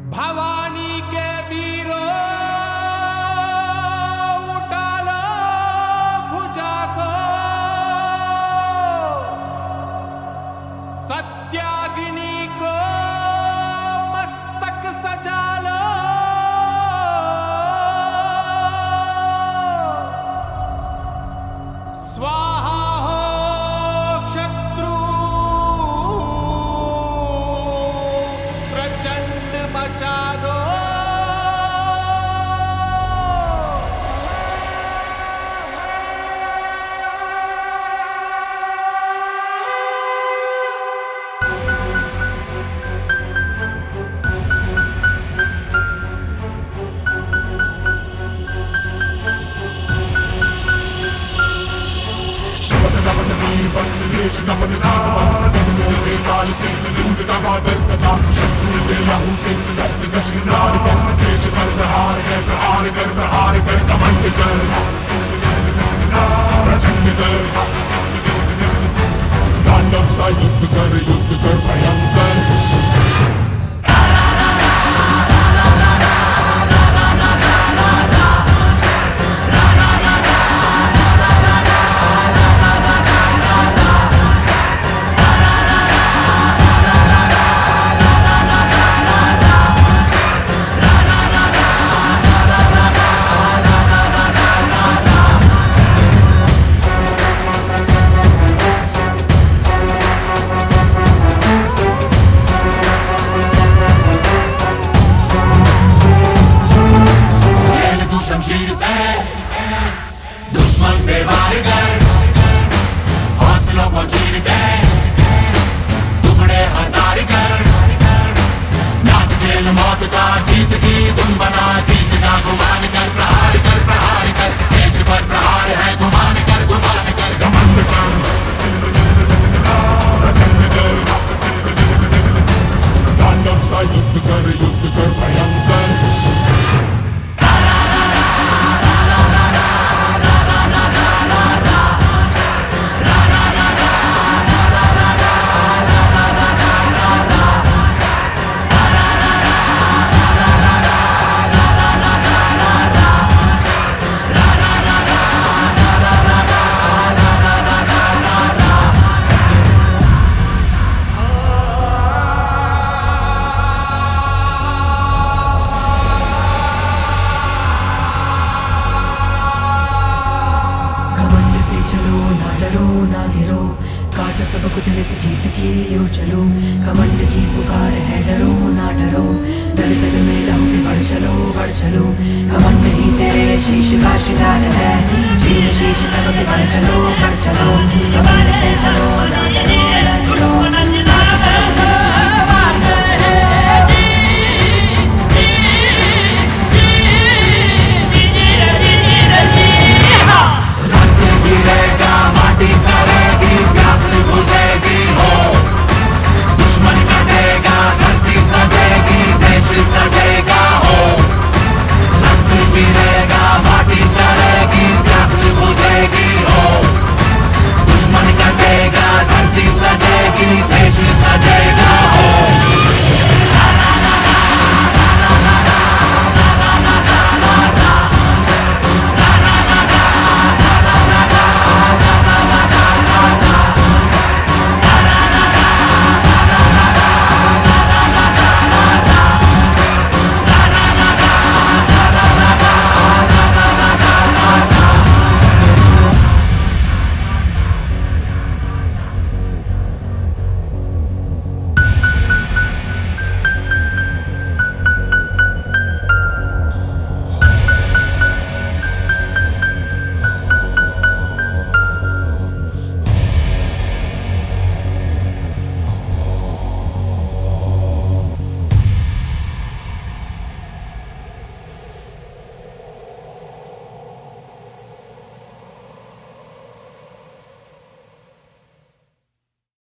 भवानी के वीरों उठा लो भुजा को, सत्याग्नि को मस्तक सजा लो, स्वाहा हो शत्रु प्रचंड मचा दो। नमन वीर बन देश नमन जीत बन, कदमों पे ताल से दूध का बादल सजा, शत्रु के लहू से दर्द का श्रृंगार कर, देश पर प्रहार है प्रहार कर कमंड कर प्रचंड कर, तांडव सा युद्ध कर भयंकर। शमशीर से दुश्मन पे वार कर, हौसलों को चीर के टुकड़े हजार कर, नाच खेल मौत का जीत की धुन बना, जीत का गुमान कर प्रहार कर, देश पर प्रहार है गुमान कर घमंड कर प्रचंड कर, तांडव सा युद्ध कर भयंकर। चलो ना डरो ना गिरो, काटो सबको दिल से जीत की यूं चलो, घमंड की पुकार है डरो ना डरो, दल दल में लहू के बढ़ चलो, घमंड ही तेरे शीश का शिकार है, चीन शीश सबके बढ़ चलो, घमंड से चलो ना डरो।